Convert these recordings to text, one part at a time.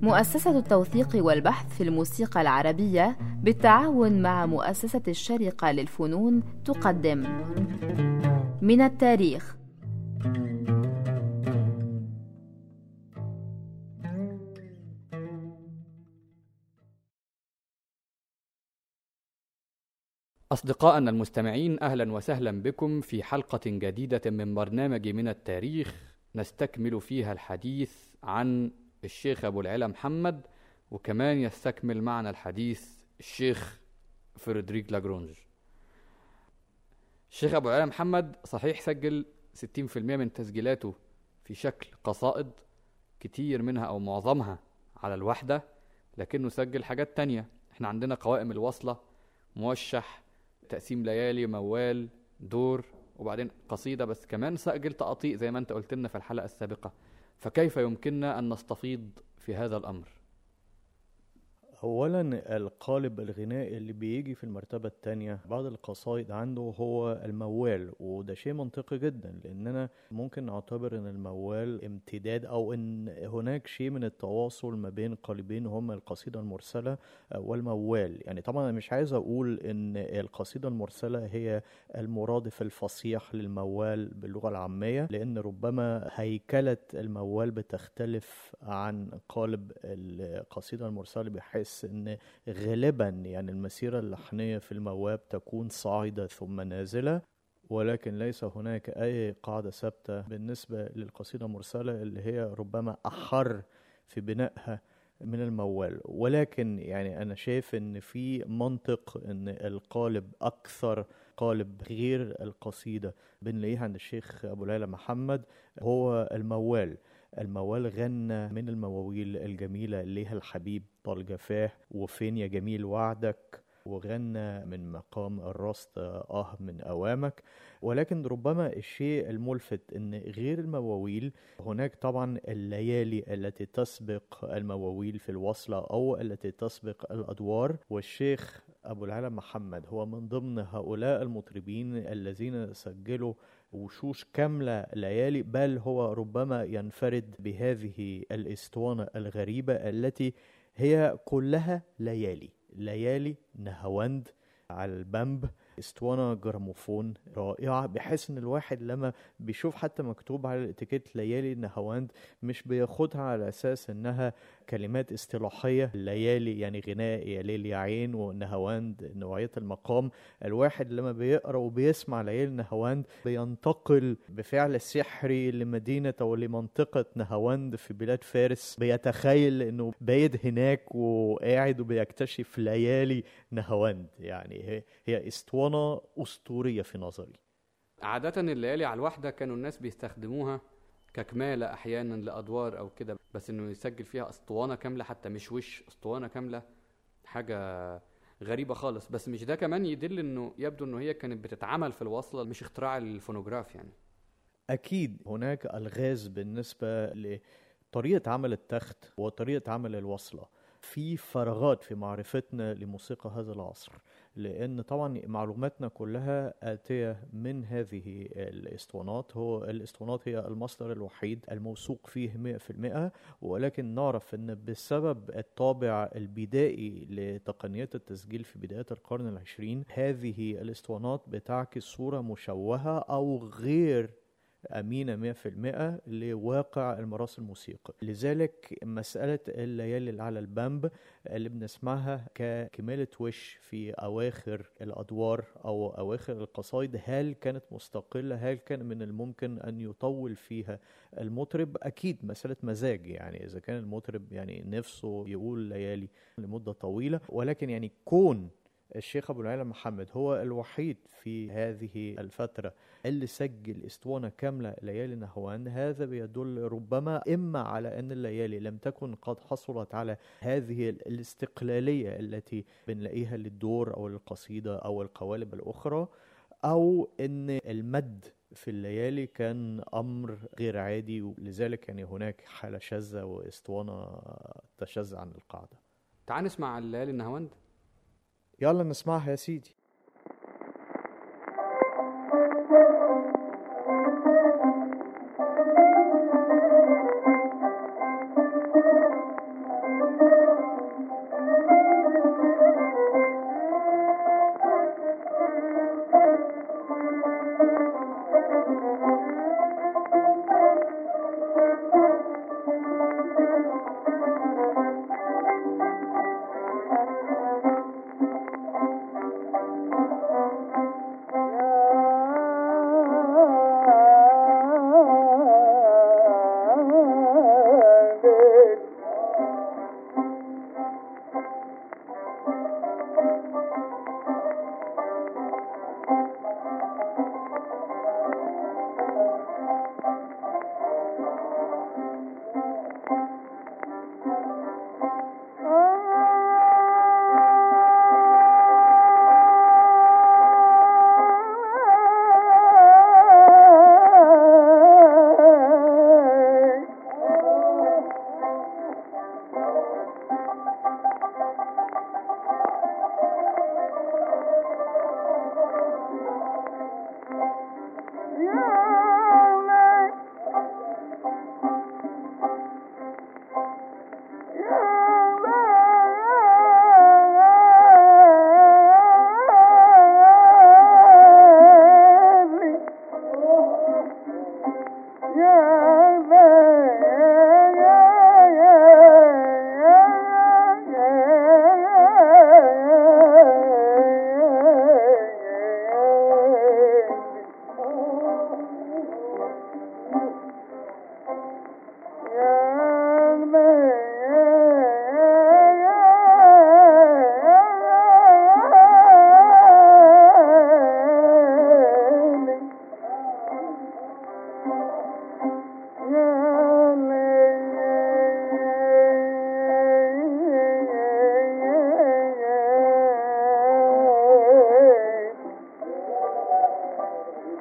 مؤسسة التوثيق والبحث في الموسيقى العربية بالتعاون مع مؤسسة الشارقة للفنون تقدم من التاريخ. أصدقائنا المستمعين، أهلا وسهلا بكم في حلقة جديدة من برنامج من التاريخ، نستكمل فيها الحديث عن الشيخ أبو العلا محمد، وكمان يستكمل معنا الحديث الشيخ فريدريك لاجرونج. الشيخ أبو العلا محمد صحيح سجل 60% من تسجيلاته في شكل قصائد، كتير منها أو معظمها على الوحدة، لكنه سجل حاجات تانية. احنا عندنا قوائم الوصلة، موشح، تقسيم ليالي، موال، دور، وبعدين قصيدة، بس كمان سجل تقاطيع زي ما انت قلت لنا في الحلقة السابقة. فكيف يمكننا أن نستفيض في هذا الأمر؟ أولا القالب الغنائي اللي بيجي في المرتبة الثانية بعد القصائد عنده هو الموال، وده شيء منطقي جدا لأننا ممكن نعتبر أن الموال امتداد أو أن هناك شيء من التواصل ما بين قالبين هما القصيدة المرسلة والموال. يعني طبعا أنا مش عايز أقول أن القصيدة المرسلة هي المرادف الفصيح للموال باللغة العامية، لأن ربما هيكلة الموال بتختلف عن قالب القصيدة المرسلة، بحيث ان غالبا يعني المسيرة اللحنية في المواب تكون صاعدة ثم نازلة، ولكن ليس هناك اي قاعدة ثابتة بالنسبة للقصيدة المرسلة اللي هي ربما احر في بنائها من الموال. ولكن يعني انا شايف ان في منطق ان القالب اكثر قالب غير القصيدة بنلاقيها عند الشيخ ابو العلا محمد هو الموال. الموال غنى من المواويل الجميلة ليها الحبيب طال جفاه، وفين يا جميل وعدك، وغنى من مقام الرصد من أوامك. ولكن ربما الشيء الملفت ان غير المواويل هناك طبعا الليالي التي تسبق المواويل في الوصلة او التي تسبق الأدوار، والشيخ أبو العلا محمد هو من ضمن هؤلاء المطربين الذين سجلوا وشوش كاملة ليالي، بل هو ربما ينفرد بهذه الاسطوانة الغريبة التي هي كلها ليالي نهاوند على البامب، اسطوانة جراموفون رائعة، بحيث ان الواحد لما بيشوف حتى مكتوب على الاتيكيت ليالي نهاوند مش بياخدها على اساس انها كلمات اصطلاحية. ليالي يعني غناء، يا ليل يا عين، ونهاوند نوعية المقام. الواحد لما بيقرأ وبيسمع ليالي نهاوند بينتقل بفعل سحري لمدينة او لمنطقة نهاوند في بلاد فارس، بيتخيل انه بايد هناك وقاعد وبيكتشف ليالي نهاوند. يعني هي اسطوانة أسطورية في نظري. عادة الليالي على الوحدة كانوا الناس بيستخدموها ككمالة أحيانا لأدوار أو كده، بس إنه يسجل فيها اسطوانة كاملة، حتى مش وش اسطوانة كاملة، حاجة غريبة خالص. بس مش ده كمان يدل إنه يبدو إنه هي كانت بتتعمل في الوصلة، مش اختراع الفونوغراف يعني؟ أكيد هناك ألغاز بالنسبة لطريقة عمل التخت وطريقة عمل الوصلة، في فراغات في معرفتنا لموسيقى هذا العصر، لأن طبعا معلوماتنا كلها آتية من هذه الاسطوانات. هو الاسطوانات هي المصدر الوحيد الموثوق فيه 100%، ولكن نعرف أن بسبب الطابع البدائي لتقنيات التسجيل في بداية القرن العشرين، هذه الاسطوانات بتعكس صورة مشوهة أو غير أمينة 100% لواقع الميراث الموسيقي. لذلك مسألة الليالي اللي على البامب اللي بنسمعها ككمالة وش في أواخر الأدوار أو أواخر القصائد، هل كانت مستقلة؟ هل كان من الممكن أن يطول فيها المطرب؟ أكيد مسألة مزاج، يعني إذا كان المطرب يعني نفسه يقول ليالي لمدة طويلة. ولكن يعني كون الشيخ أبو العلا محمد هو الوحيد في هذه الفترة اللي سجل اسطوانة كاملة ليالي نهاوند، هذا بيدل ربما إما على أن الليالي لم تكن قد حصلت على هذه الاستقلالية التي بنلاقيها للدور أو القصيدة أو القوالب الأخرى، أو أن المد في الليالي كان أمر غير عادي، ولذلك يعني هناك حالة شاذة واسطوانة تشذ عن القاعدة. تعال نسمع الليالي النهاوند. يلا نسمعها يا سيدي.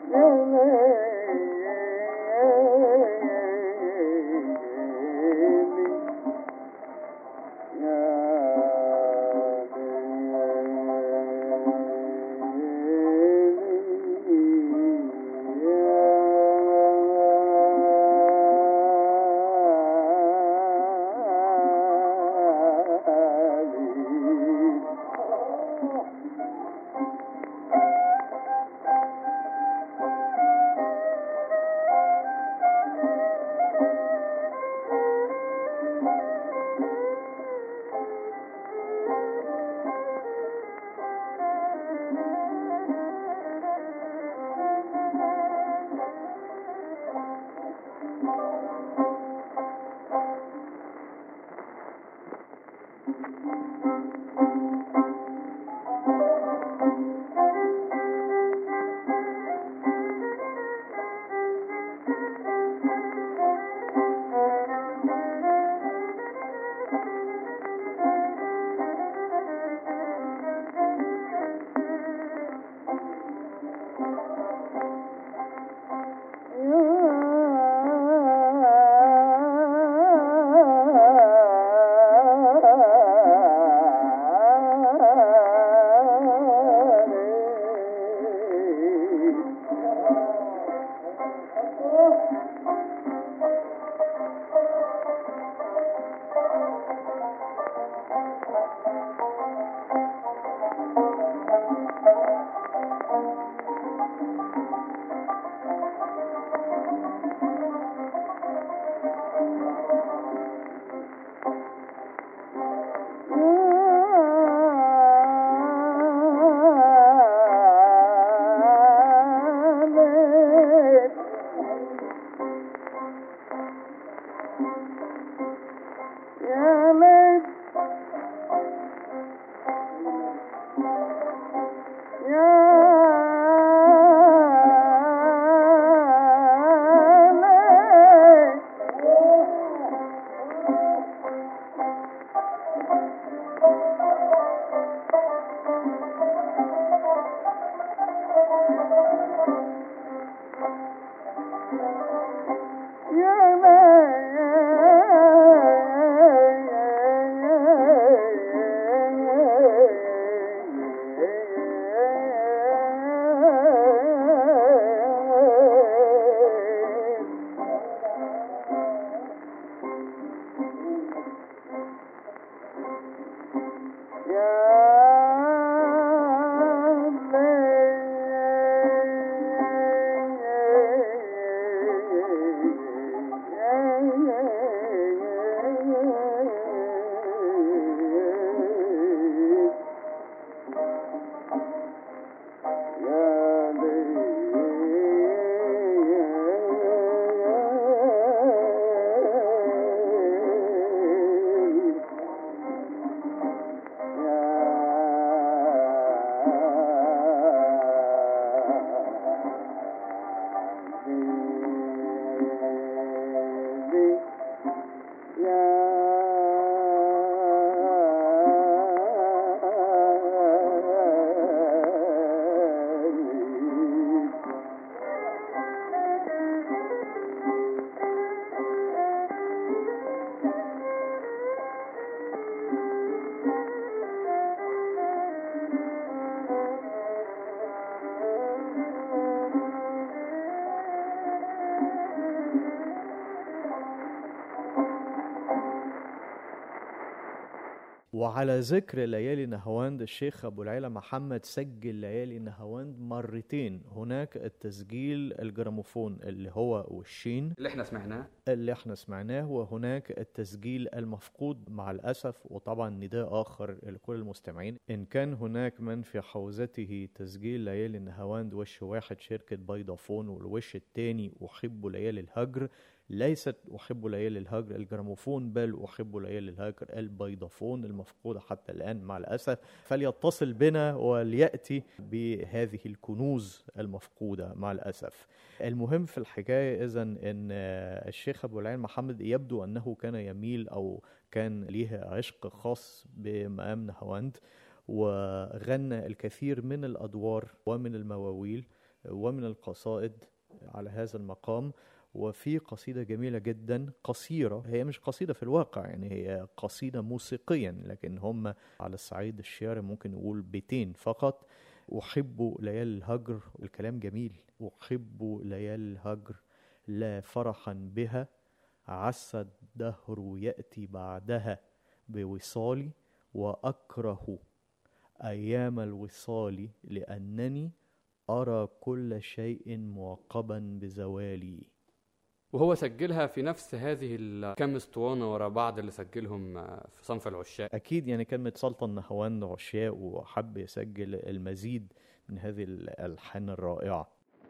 وعلى ذكر ليالي نهاوند، الشيخ أبو العلا محمد سجل ليالي نهاوند مرتين. هناك التسجيل الجراموفون اللي هو والشين اللي احنا سمعناه، وهناك التسجيل المفقود مع الأسف. وطبعا نداء آخر لكل المستمعين، إن كان هناك من في حوزته تسجيل ليالي نهاوند وش واحد شركة بيضافون، والوش التاني أحب ليالي الهجر، ليست أحب ليالي الهجر الجراموفون، بل أحب ليالي الهجر البيضافون المفقودة حتى الآن مع الأسف، فليتصل بنا وليأتي بهذه الكنوز المفقودة مع الأسف. المهم في الحكاية إذن أن الشيخ أبو العلا محمد يبدو أنه كان يميل أو كان ليه عشق خاص بمقام نهاوند، وغنى الكثير من الأدوار ومن المواويل ومن القصائد على هذا المقام. وفي قصيدة جميلة جدا قصيرة، هي مش قصيدة في الواقع، يعني هي قصيدة موسيقيا، لكن هم على الصعيد الشعري ممكن نقول بيتين فقط. أحب ليالي الهجر، الكلام جميل، أحب ليالي الهجر لا فرحا بها، عسى الدهر يأتي بعدها بوصالي، وأكره أيام الوصال لأنني أرى كل شيء معقبا بزوالي. وهو سجلها في نفس هذه الكام اسطوانة ورا بعض اللي سجلهم في صنف العشاق. أكيد يعني كان متسلطن نهواند عشاق وحب يسجل المزيد من هذه الألحان الرائعة.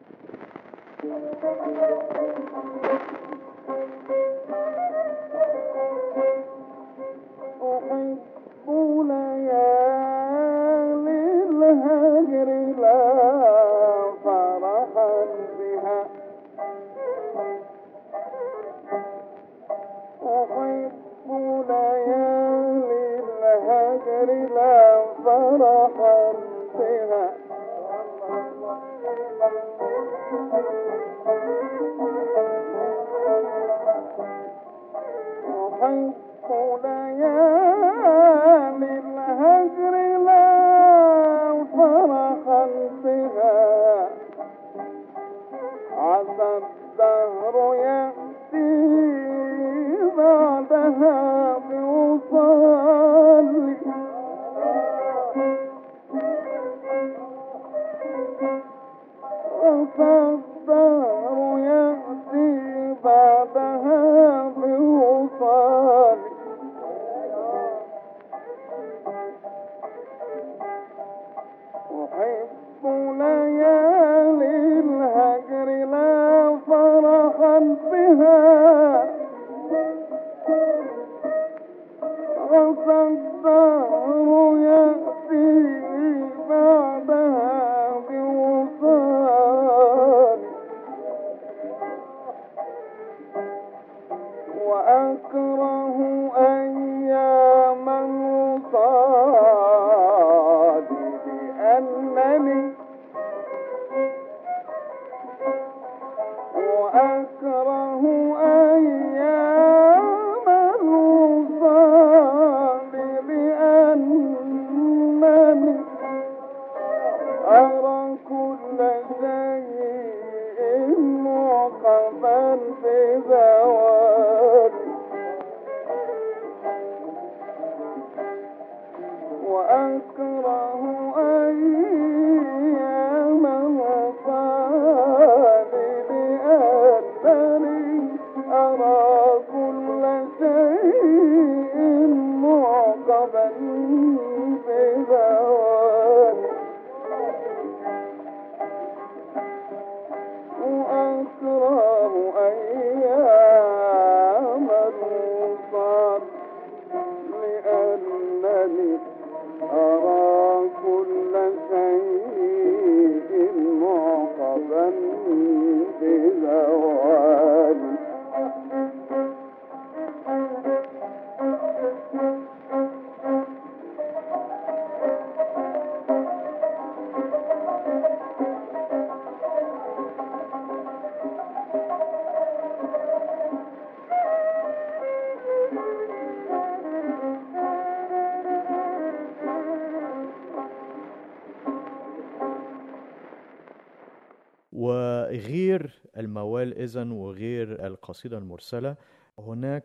وغير الموال إذن وغير القصيدة المرسلة، هناك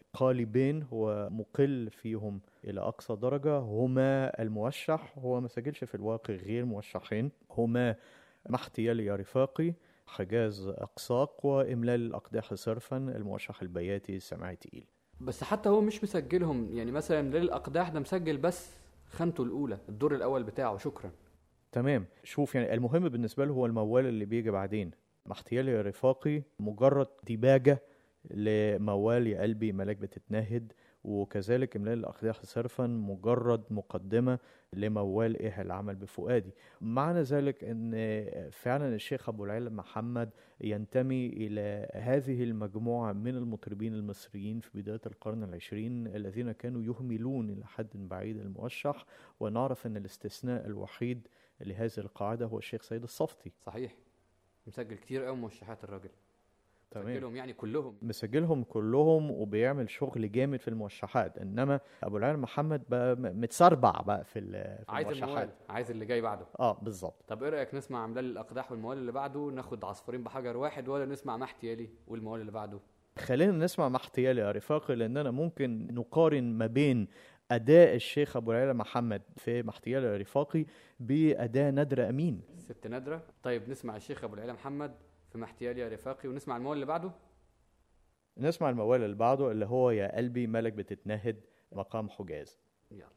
قالبين هو مقل فيهم إلى أقصى درجة، هما الموشح، هو ما سجلش في الواقع غير موشحين، هما محتيال يا رفاقي، حجاز أقساق، وإملال الأقداح صرفا، الموشح البياتي سماعي تقيل. بس حتى هو مش مسجلهم، يعني مثلا إملال الأقداح ده مسجل بس خانته الأولى، الدور الأول بتاعه، شكرا. تمام. شوف يعني المهم بالنسبة له هو الموال اللي بيجي بعدين. محتيال يا رفاقي مجرد ديباجة لموال يا قلبي ملاك بتتنهد، وكذلك إملال الأقداح صرفا مجرد مقدمة لموال إيه العمل بفؤادي. معنى ذلك أن فعلا الشيخ أبو العلا محمد ينتمي إلى هذه المجموعة من المطربين المصريين في بداية القرن العشرين الذين كانوا يهملون إلى حد بعيد الموشح، ونعرف أن الاستثناء الوحيد لهذه القاعدة هو الشيخ سيد الصفتي. صحيح. مسجل كتير قوي موشحات الراجل. تمام. مسجلهم يعني كلهم. مسجلهم كلهم وبيعمل شغل جامد في الموشحات، انما ابو العلا محمد بقى متسربع بقى في عايز الموشحات. الموال، عايز اللي جاي بعده. بالظبط. طب ايه رايك نسمع املال الاقداح والموال اللي بعده، ناخد عصفورين بحجر واحد، ولا نسمع محتيالي والموال اللي بعده؟ خلينا نسمع محتيالي يا رفاقي، لاننا ممكن نقارن ما بين اداء الشيخ ابو العلا محمد في محتيالي يا رفاقي باداء نادرة امين. ست نادرة. طيب نسمع الشيخ ابو العلا محمد في محتيالي يا رفاقي، ونسمع الموال اللي بعده. نسمع الموال اللي بعده اللي هو يا قلبي مالك بتتنهد مقام حجاز. يلا.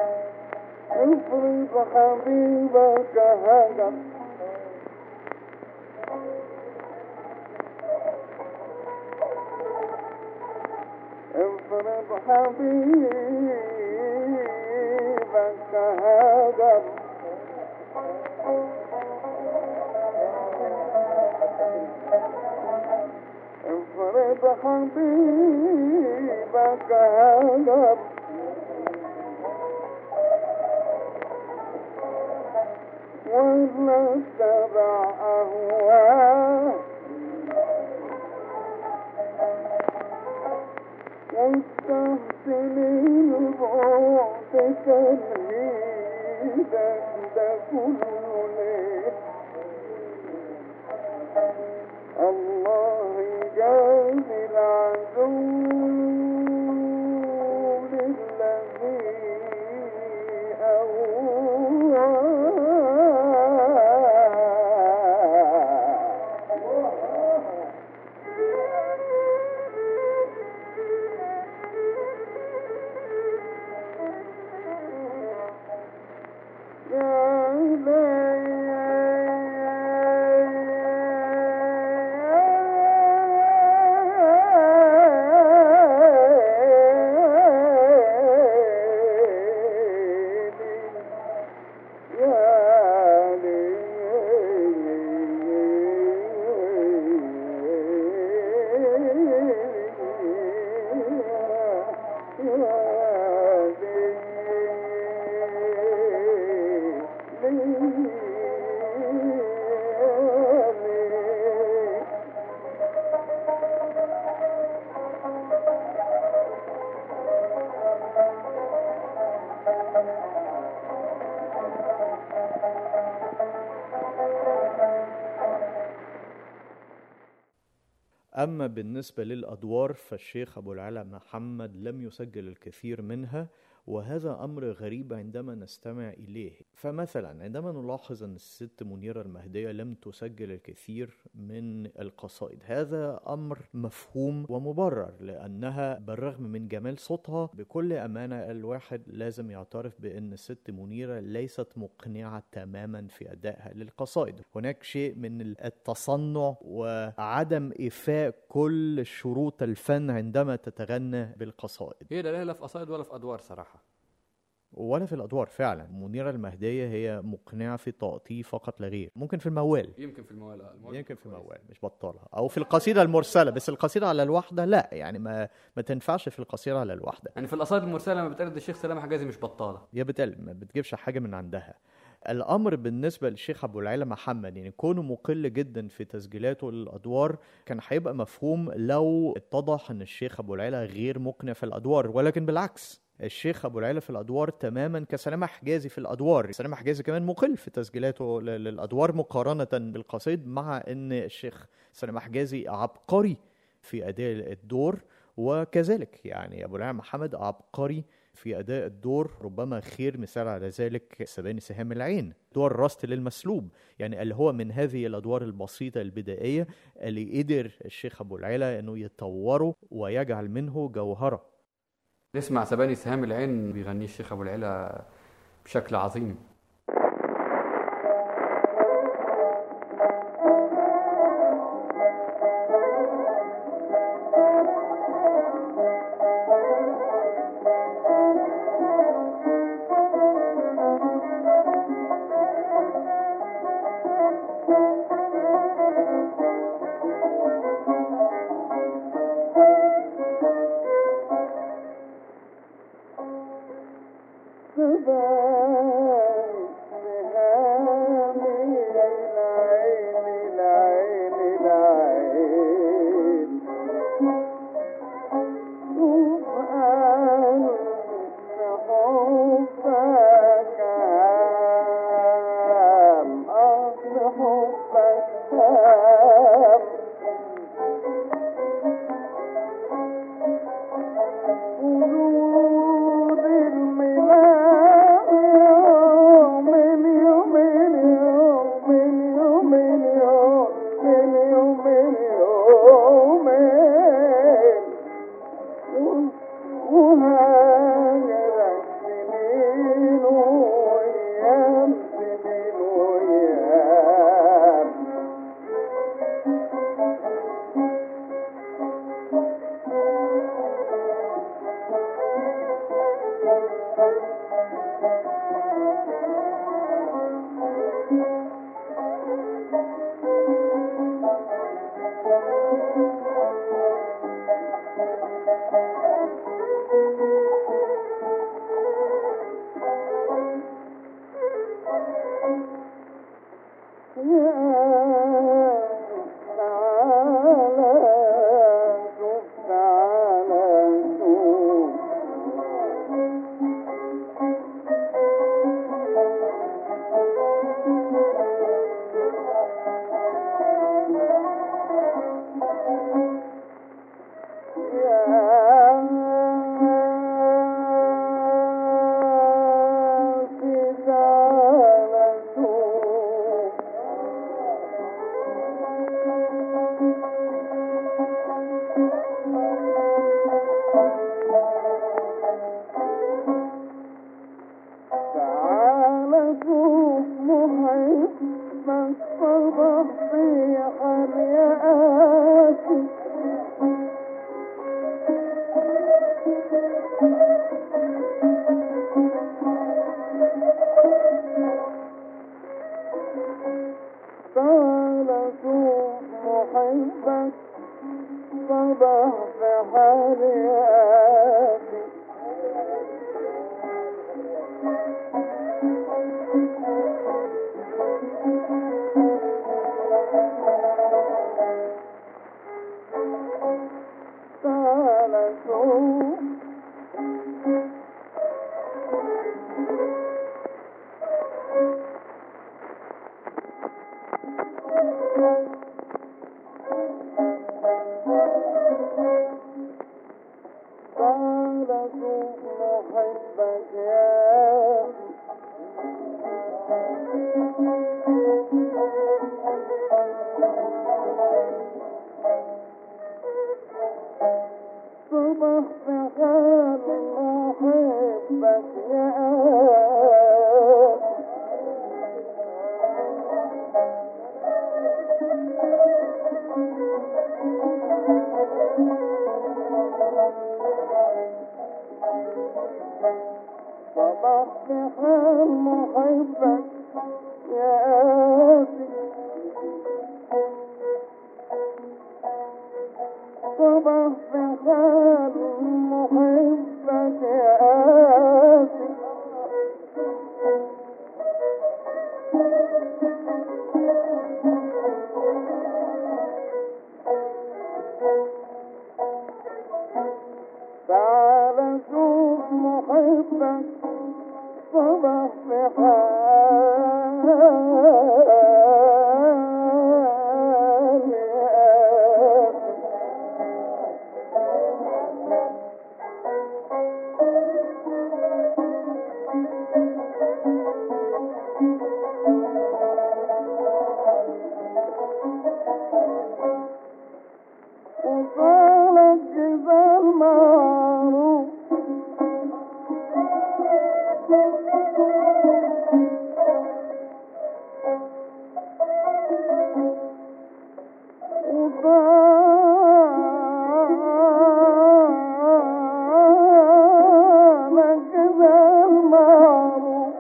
افرض حبيبك هجر افرض حبيبك هجر افرض حبيبك هجر ولا اتبع أهواه واستحسن البعد تنهيدك ده كله ليه الله يجازي العدو للذي أواه أما بالنسبة للأدوار فالشيخ أبو العلا محمد لم يسجل الكثير منها، وهذا أمر غريب عندما نستمع إليه. فمثلا عندما نلاحظ أن الست منيرة المهدية لم تسجل الكثير من القصائد، هذا أمر مفهوم ومبرر، لأنها بالرغم من جمال صوتها بكل أمانة الواحد لازم يعترف بأن الست منيرة ليست مقنعة تماما في أدائها للقصائد. هناك شيء من التصنع وعدم إيفاء كل شروط الفن عندما تتغنى بالقصائد. هي لا لها في قصائد ولا في أدوار صراحة، ولا في الأدوار. فعلا منيرة المهدية هي مقنعة في التقطيع فقط لا غير. ممكن في الموال، يمكن في الموال يمكن في الموال مش بطالها، أو في القصيدة المرسلة، بس القصيدة على الوحدة لا، يعني ما تنفعش في القصيدة على الوحدة. يعني في القصائد المرسلة لما بتقلد الشيخ سلام حجازي مش بطالة، هي ما بتجيبش حاجة من عندها. الأمر بالنسبة للشيخ أبو العلا محمد، يعني كونه مقل جدا في تسجيلاته للأدوار، كان هيبقى مفهوم لو اتضح أن الشيخ أبو العلا غير مقنع في الأدوار، ولكن بالعكس الشيخ أبو العلا في الأدوار تماما كسلام حجازي في الأدوار. سلام حجازي كمان مقل في تسجيلاته للأدوار مقارنة بالقصيد، مع أن الشيخ سلام حجازي عبقري في أداء الدور، وكذلك يعني أبو العلا محمد عبقري في أداء الدور. ربما خير مثال على ذلك سباني سهام العين، دور راست للمسلوب، يعني اللي هو من هذه الأدوار البسيطة البدائية اللي قدر الشيخ أبو العلا أنه يطوره ويجعل منه جوهرة. نسمع سباني سهام العين بيغني الشيخ أبو العلا بشكل عظيم. صبح في حرياتي تعال شوف محبك صبح في حرياتي تعال شوف تعال شوف محبك يا صبح في حال محبك يا صبح في حال محبك يا صبح في حال محبك يا تعال شوف محبك صبح في حال وصالك جبال معروف وصالك جبال معروف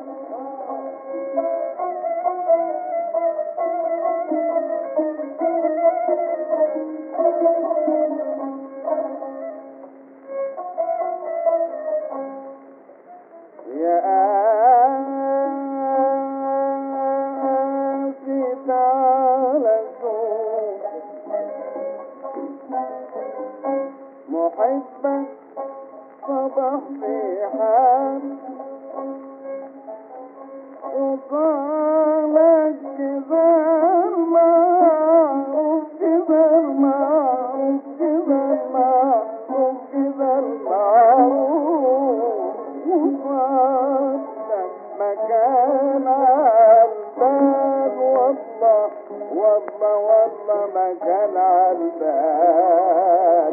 يا آسي تعال شوف محبك صبح في حال وصالك جبال معروف جبال معروف جبال معروف جبال معروف وصالك مكان عالبال والله والله والله مكان عالبال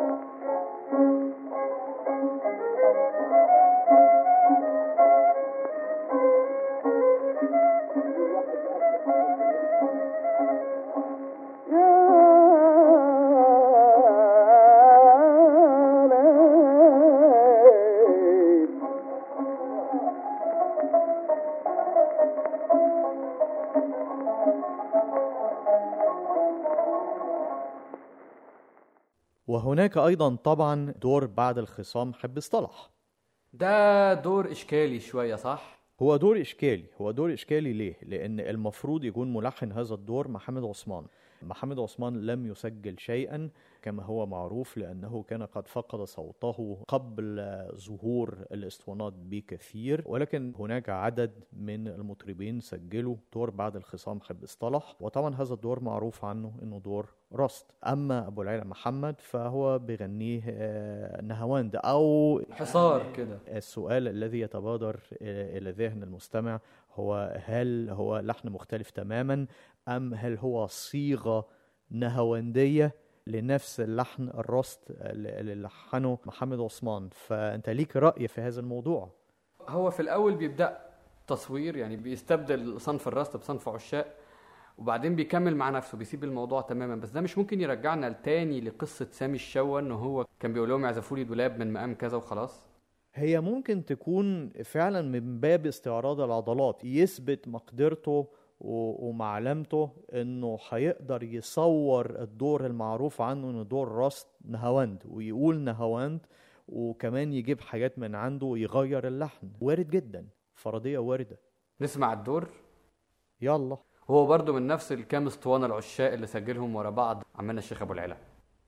وهناك أيضا طبعا دور بعد الخصام حب اصطلح. ده دور إشكالي شوية صح؟ هو دور إشكالي ليه؟ لأن المفروض يكون ملحن هذا الدور محمد عثمان. محمد عثمان لم يسجل شيئا كما هو معروف، لأنه كان قد فقد صوته قبل ظهور الاسطوانات بكثير، ولكن هناك عدد من المطربين سجلوا دور بعد الخصام حب اصطلح، وطبعا هذا الدور معروف عنه انه دور رست. اما ابو العلا محمد فهو بيغنيه نهاوند او حصار كده. السؤال الذي يتبادر الى ذهن المستمع هو هل هو لحن مختلف تماما ام هل هو صيغة نهاوندية لنفس اللحن الرست اللي لحنه محمد عثمان؟ فانت ليك رأي في هذا الموضوع. هو في الاول بيبدأ تصوير، يعني بيستبدل صنف الرست بصنف عشاق، وبعدين بيكمل مع نفسه بيسيب الموضوع تماما. بس ده مش ممكن يرجعنا لتاني لقصة سامي الشوا ان هو كان بيقول لهم اعزفوا لي دولاب من مقام كذا وخلاص؟ هي ممكن تكون فعلا من باب استعراض العضلات، يثبت مقدرته ومعلمته انه هيقدر يصور الدور المعروف عنه انه دور راس نهاوند، ويقول نهاوند، وكمان يجيب حاجات من عنده ويغير اللحن. وارد جدا، فرضية واردة. نسمع الدور. يلا. هو برضو من نفس الكام اسطوانة العشاق اللي سجلهم ورا بعض عمنا الشيخ ابو العلا.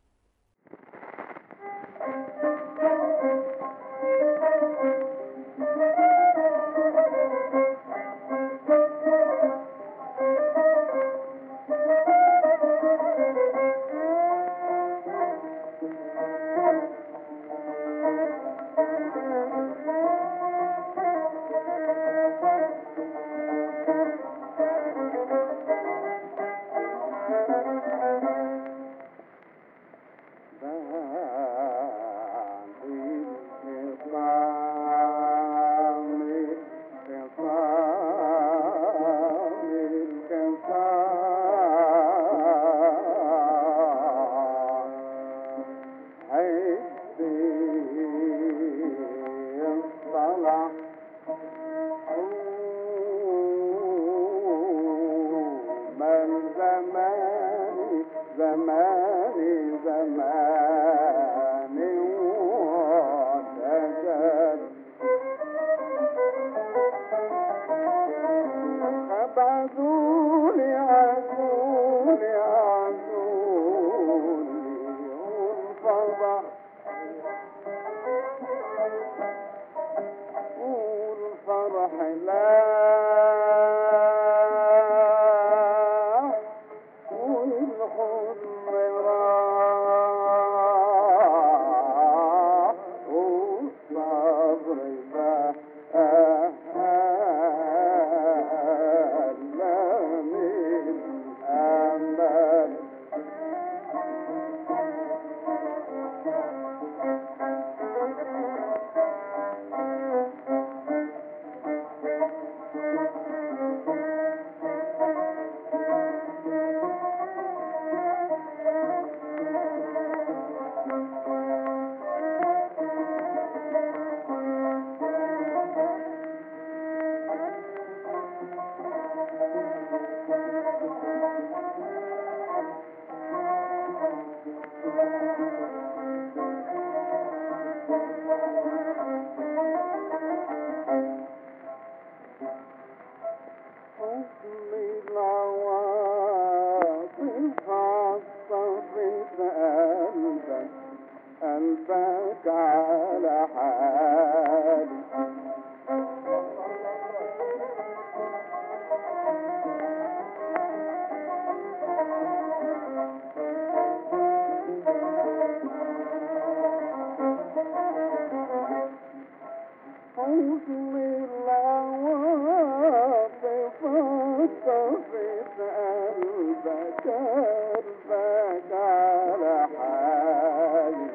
قلبك على حالي حزن العواطف طفت قلبك على حالي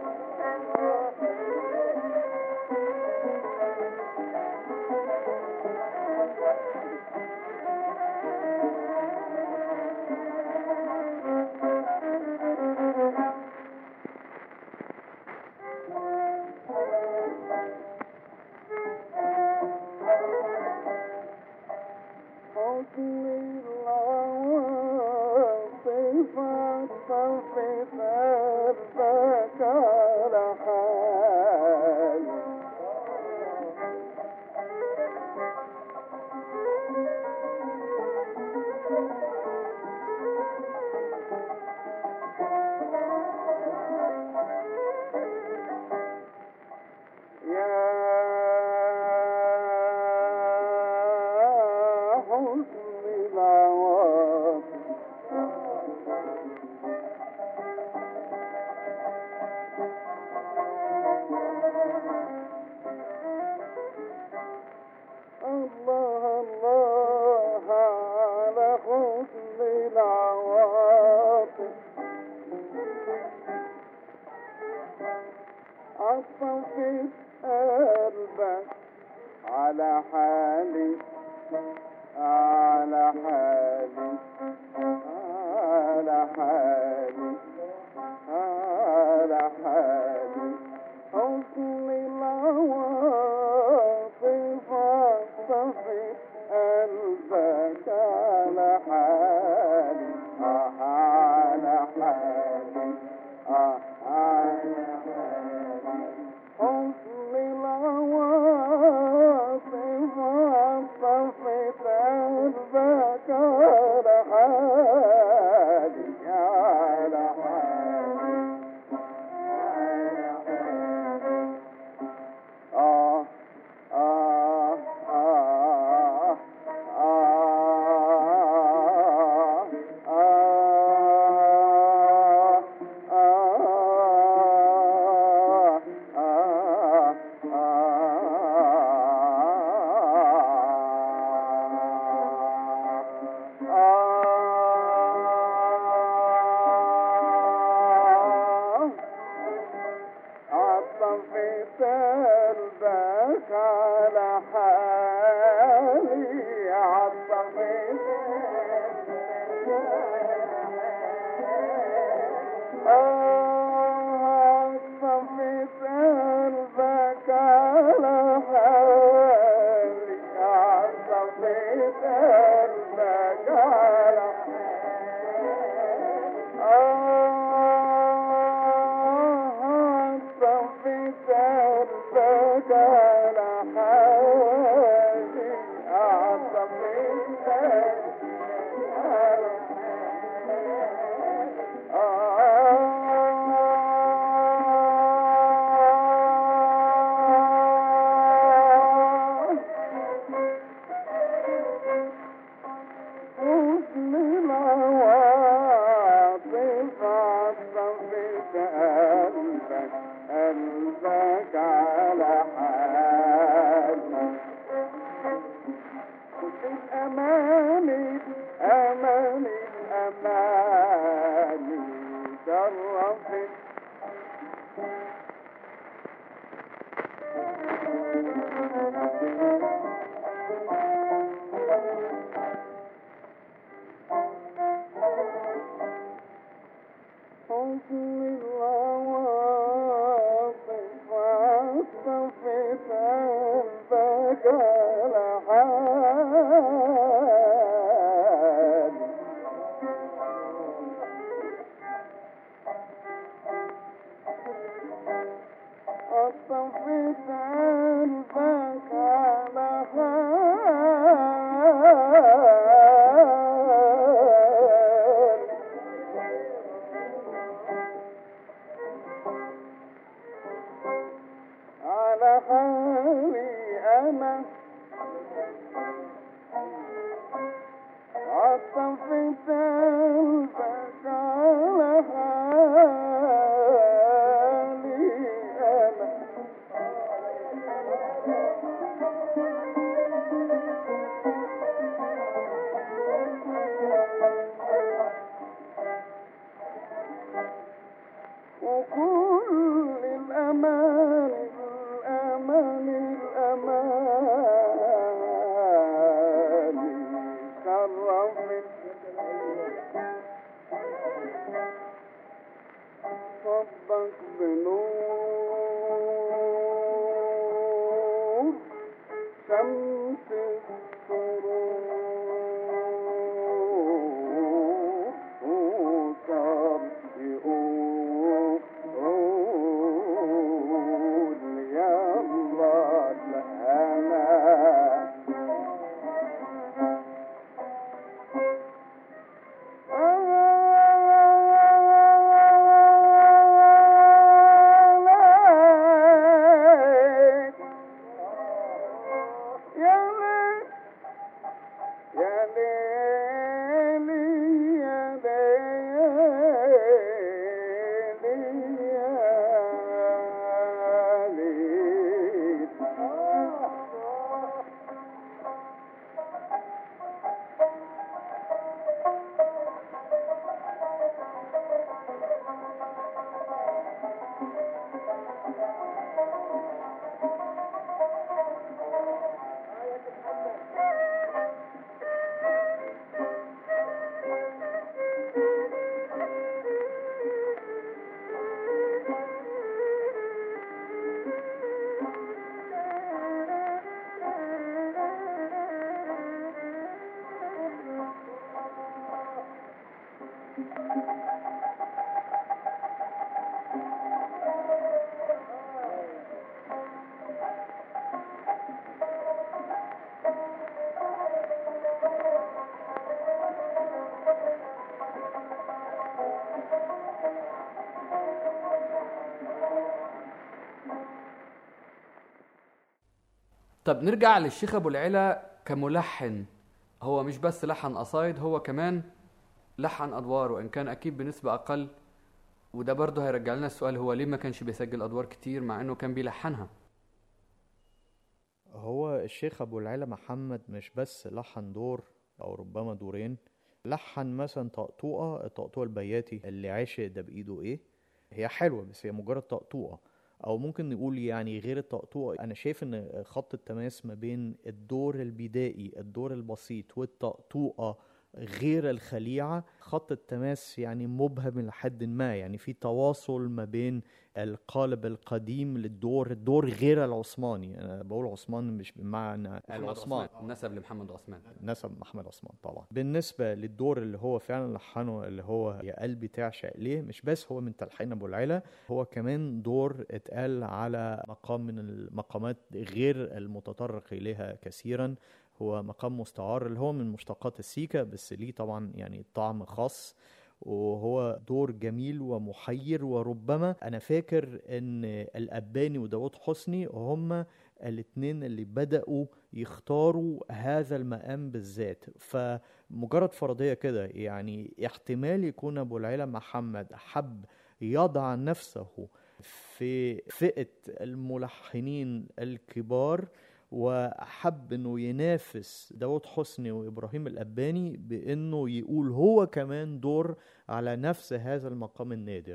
عطفت قلبك على حالي على حالي قلبك على حالي على حالي على حالي حزن العواصف عطفت قلبك على حالي على حالي عطفت قلبك على حالي عطفت عطفت قلبك على حالي عطفت قلبك على قلبك على حالي الأماني أماني الأماني شرفت حزن العواصف عطفت قلبك على حالي عطفت قلبك على حالي أنا عطفت قلبك على حالي أنا وكل الأمان الأمان الأمان شرفت طب نرجع للشيخ ابو العلا كملحن. هو مش بس لحن قصايد، هو كمان لحن ادوار، وان كان اكيد بنسبة اقل. وده برضه هيرجع لنا السؤال، هو ليه ما كانش بيسجل ادوار كتير مع انه كان بيلحنها؟ هو الشيخ ابو العلا محمد مش بس لحن دور او ربما دورين، لحن مثلا الطقطوقه البياتي اللي عاشق ده بايده ايه. هي حلوه بس هي مجرد طقطوقه، او ممكن نقول يعني غير الطقطوقه. انا شايف ان خط التماس ما بين الدور البدائي الدور البسيط والطقطوقه غير الخليعه، خط التماس يعني مبهم لحد ما، يعني في تواصل ما بين القالب القديم الدور غير العثماني. انا بقول عثمان مش بمعنى العثمان، نسب لمحمد عثمان، نسب محمد عثمان طبعا. بالنسبه للدور اللي هو فعلا لحنه اللي هو يا قلبي تعشق ليه، مش بس هو من تلحين ابو العلا، هو كمان دور اتقال على مقام من المقامات غير المتطرق اليها كثيرا. هو مقام مستعار اللي هو من مشتقات السيكا، بس ليه طبعا يعني طعم خاص، وهو دور جميل ومحير. وربما انا فاكر ان الاباني وداود حسني هما الاتنين اللي بدأوا يختاروا هذا المقام بالذات. فمجرد فرضية كده يعني احتمال يكون ابو العلا محمد حب يضع نفسه في فئة الملحنين الكبار، وحب انه ينافس داود حسني وابراهيم الاباني بانه يقول هو كمان دور على نفس هذا المقام النادر.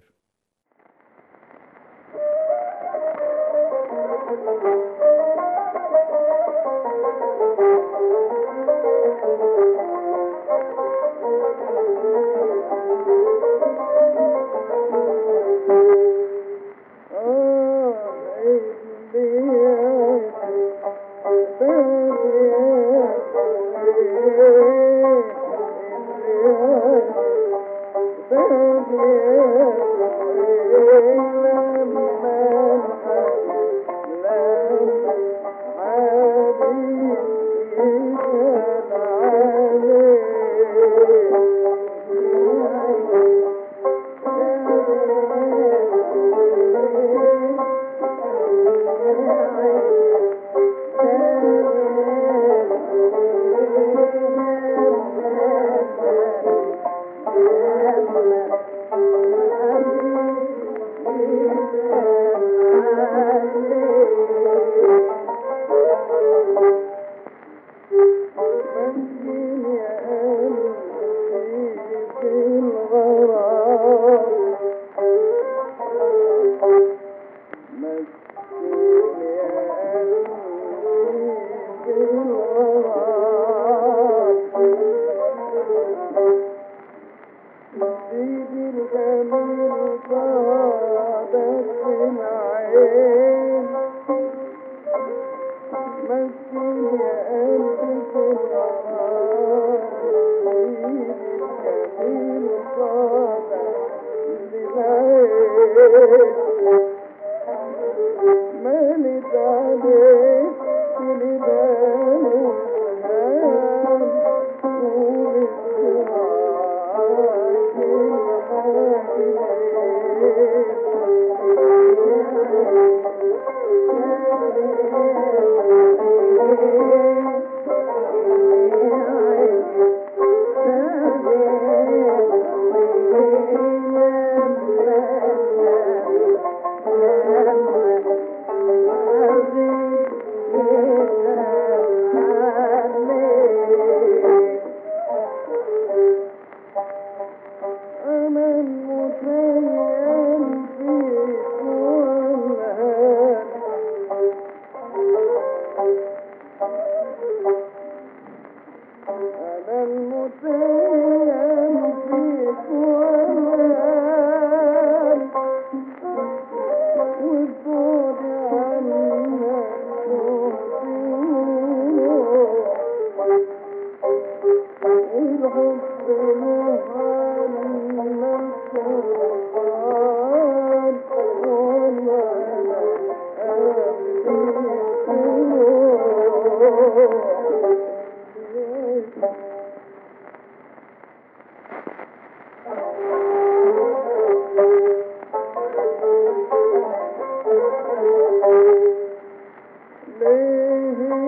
ليه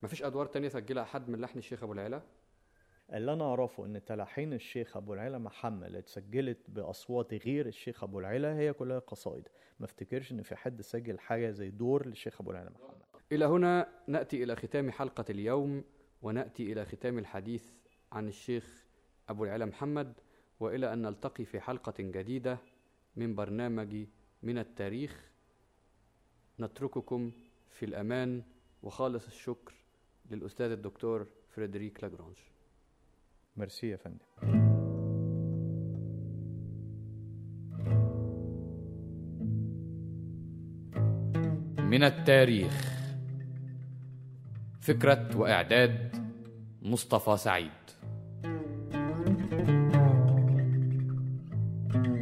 مفيش أدوار تانية سجلها حد من لحن الشيخ أبو العلا؟ اللي انا اعرفه ان تلحين الشيخ ابو العلا محمد اتسجلت باصوات غير الشيخ ابو العلا هي كلها قصائد. ما افتكرش ان في حد سجل حاجه زي دور للشيخ ابو العلا محمد. إلى هنا نأتي إلى ختام حلقة اليوم، ونأتي إلى ختام الحديث عن الشيخ أبو العلا محمد، وإلى أن نلتقي في حلقة جديدة من برنامج من التاريخ. نترككم في الأمان، وخالص الشكر للأستاذ الدكتور فريدريك لاجرانج. ميرسي يا فندم. من التاريخ، فكرة وإعداد مصطفى سعيد.